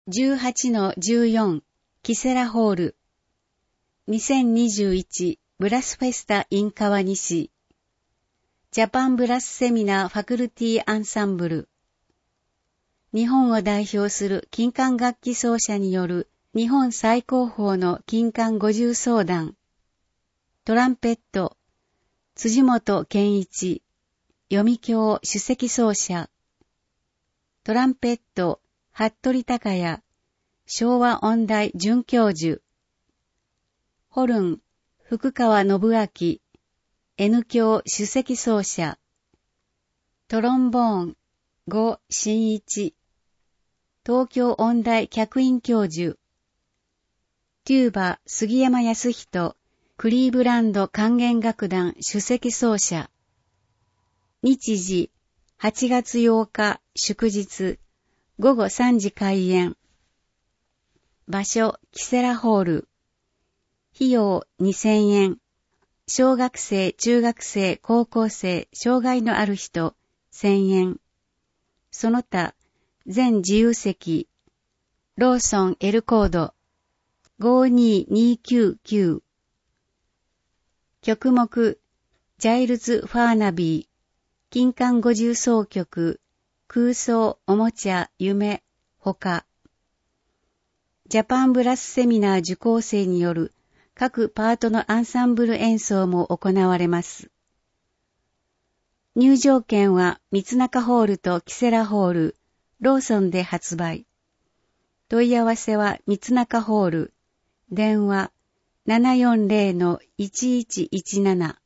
18-14 キセラホール2021ブラスフェスタ in 川西ジャパンブラスセミナーファクルティアンサンブル日本を代表する金管楽器奏者による日本最高峰の金管五重奏団トランペット辻本健一読響首席奏者トランペット服部孝也昭和音大准教授ホルン福川信明 N 響首席奏者トロンボーン呉真一東京音大客員教授テューバ杉山康人クリーブランド管弦楽団首席奏者日時8月8日祝日午後3時開演場所キセラホール費用2000円小学生、中学生、高校生、障害のある人1000円その他全自由席ローソン L コード52299曲目ジャイルズ・ファーナビー金管五重奏曲空想おもちゃ夢ほかジャパンブラスセミナー受講生による各パートのアンサンブル演奏も行われます。入場券は三中ホールとキセラホール、ローソンで発売。問い合わせは三中ホール、電話 740-1117